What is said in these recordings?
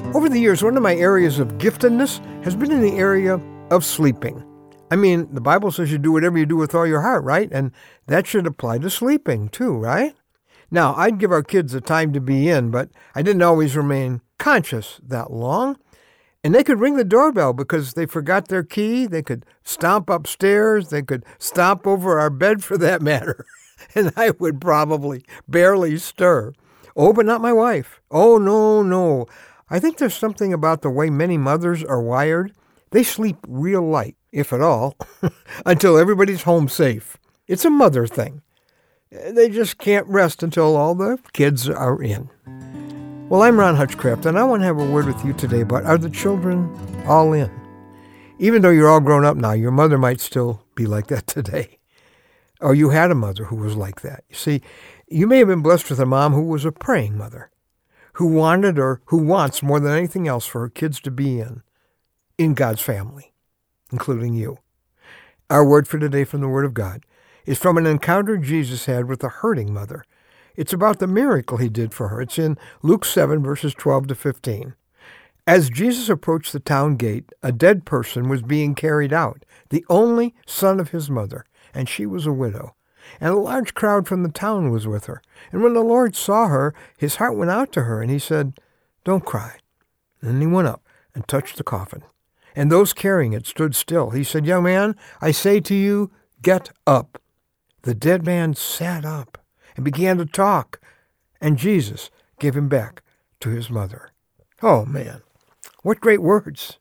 Over the years, one of my areas of giftedness has been in the area of sleeping. I mean, the Bible says you do whatever you do with all your heart, right? And that should apply to sleeping too, right? Now, I'd give our kids a time to be in, but I didn't always remain conscious that long. And they could ring the doorbell because they forgot their key. They could stomp upstairs. They could stomp over our bed for that matter. And I would probably barely stir. Oh, but not my wife. Oh, no. I think there's something about the way many mothers are wired. They sleep real light, if at all, until everybody's home safe. It's a mother thing. They just can't rest until all the kids are in. Well, I'm Ron Hutchcraft, and I want to have a word with you today about, are the children all in? Even though you're all grown up now, your mother might still be like that today. Or you had a mother who was like that. You see, you may have been blessed with a mom who was a praying mother, who wanted or who wants more than anything else for her kids to be in God's family, including you. Our word for today from the Word of God is from an encounter Jesus had with a hurting mother. It's about the miracle he did for her. It's in Luke 7, verses 12 to 15. As Jesus approached the town gate, a dead person was being carried out, the only son of his mother, and she was a widow. And a large crowd from the town was with her. And when the Lord saw her, his heart went out to her, and he said, "Don't cry." And then he went up and touched the coffin. And those carrying it stood still. He said, "Young man, I say to you, get up." The dead man sat up and began to talk, and Jesus gave him back to his mother. Oh, man, what great words.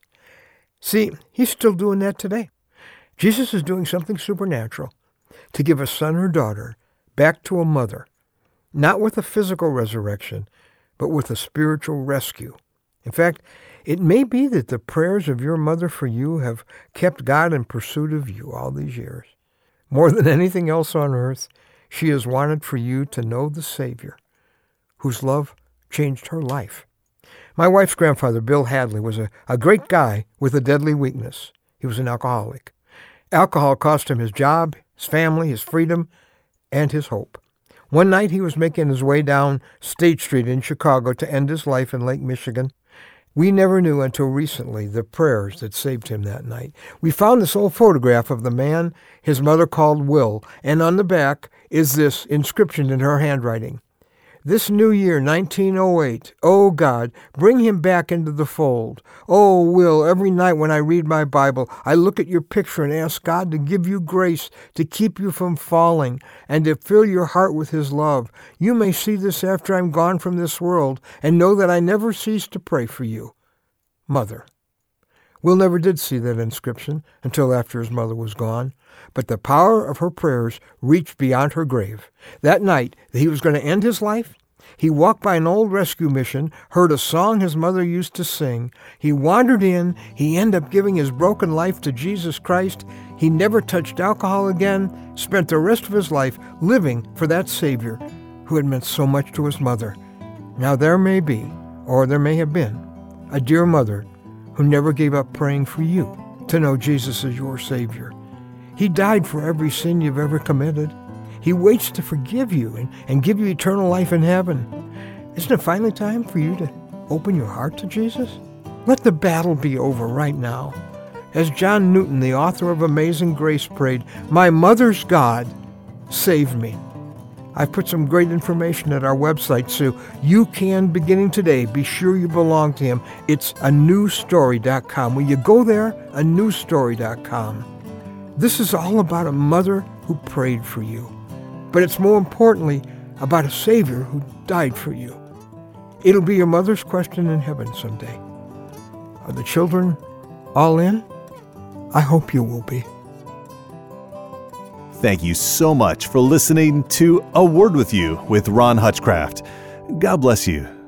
See, he's still doing that today. Jesus is doing something supernatural to give a son or daughter back to a mother, not with a physical resurrection, but with a spiritual rescue. In fact, it may be that the prayers of your mother for you have kept God in pursuit of you all these years. More than anything else on earth, she has wanted for you to know the Savior, whose love changed her life. My wife's grandfather, Bill Hadley, was a great guy with a deadly weakness. He was an alcoholic. Alcohol cost him his job, his family, his freedom, and his hope. One night he was making his way down State Street in Chicago to end his life in Lake Michigan. We never knew until recently the prayers that saved him that night. We found this old photograph of the man his mother called Will, and on the back is this inscription in her handwriting. "This new year, 1908, oh God, bring him back into the fold. Oh, Will, every night when I read my Bible, I look at your picture and ask God to give you grace to keep you from falling and to fill your heart with his love. You may see this after I'm gone from this world and know that I never cease to pray for you. Mother." Will never did see that inscription until after his mother was gone, but the power of her prayers reached beyond her grave. That night that he was going to end his life, he walked by an old rescue mission, heard a song his mother used to sing. He wandered in. He ended up giving his broken life to Jesus Christ. He never touched alcohol again, spent the rest of his life living for that Savior who had meant so much to his mother. Now there may be, or there may have been, a dear mother who never gave up praying for you to know Jesus as your Savior. He died for every sin you've ever committed. He waits to forgive you and give you eternal life in heaven. Isn't it finally time for you to open your heart to Jesus? Let the battle be over right now. As John Newton, the author of Amazing Grace, prayed, "My mother's God, save me." I've put some great information at our website, so you can, beginning today, be sure you belong to him. It's anewstory.com. Will you go there? anewstory.com. This is all about a mother who prayed for you, but it's more importantly about a Savior who died for you. It'll be your mother's question in heaven someday. Are the children all in? I hope you will be. Thank you so much for listening to A Word with You with Ron Hutchcraft. God bless you.